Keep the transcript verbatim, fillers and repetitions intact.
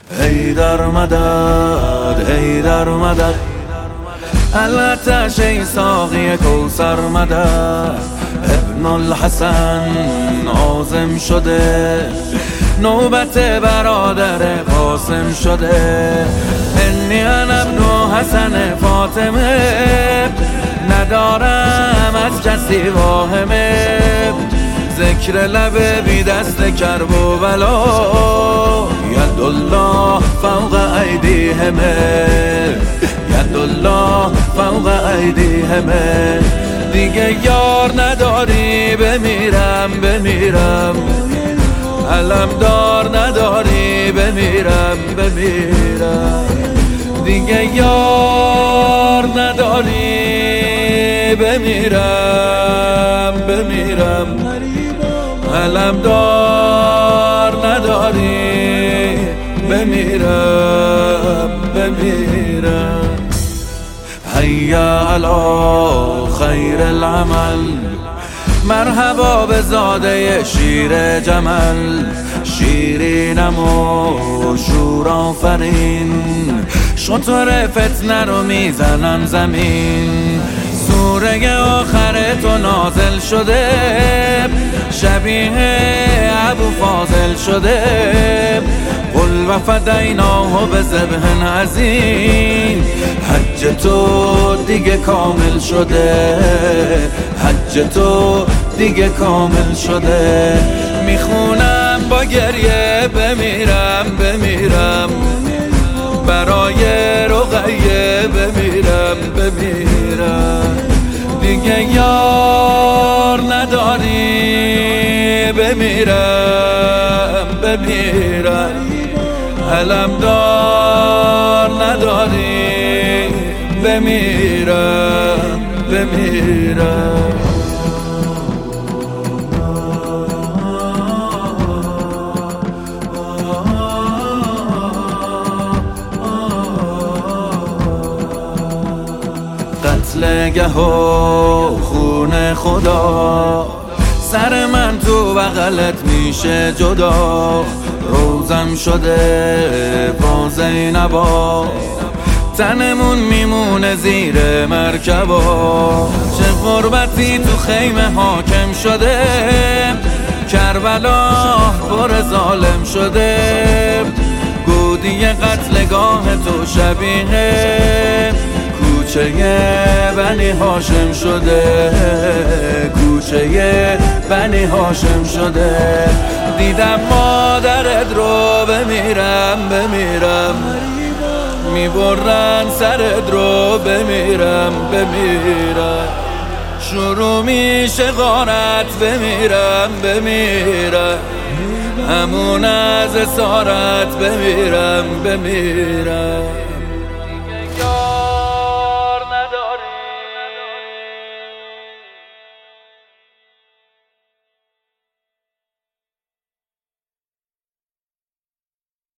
حیدر مدد حیدر مدد، الاتش ای ساقی کوثر مدد. ابن الحسن عازم شده، نوبت برادر قاسم شده. انی انا ابن حسن فاطمه، ندارم از کسی واهمه. ذکر لب بی دست کرب و بلا، ید الله فوق ایدیهم، ید الله فوق ایدیهم. دیگه یار نداری بمیرم بمیرم، علمدار نداری بمیرم بمیرم. دیگه یار نداری بمیرم بمیرم، علمدار نداری بمیرم بمیرم. هیا علی خیر العمل، مرحبا به زاده شیر جمل. شیرینم و شور آفرین، شطور فتنه رو میزنم زمین. سوره آخر تو نازل شده، شبیه ابو فاضل شده. قل و فدیناه به ذبح عظیم، حج تو دیگه کامل شده، حج تو دیگه کامل شده. میخونم با گریه بمیرم بمیرم، برای رقیه بمیرم بمیرم. دیگه یار نداری بمیرم بمیرم، علمدار نداری بمیرم بمیرم. قتلگه و خون خدا، سر من تو بغلت میشه جدا. روزم شده با زینبا، تنمون میمونه زیر مرکبا. چه غربتی تو خیمه حاکم شده، کربلا پر ظالم شده. گودی قتلگاه تو شبیه کوچه بنی هاشم شده، کوچه بنی هاشم شده. دیدم مادرت رو بمیرم بمیرم، میبرن سرت رو بمیرم بمیرم. شروع میشه غارت بمیرم بمیرم، همون از اسارت بمیرم بمیرم.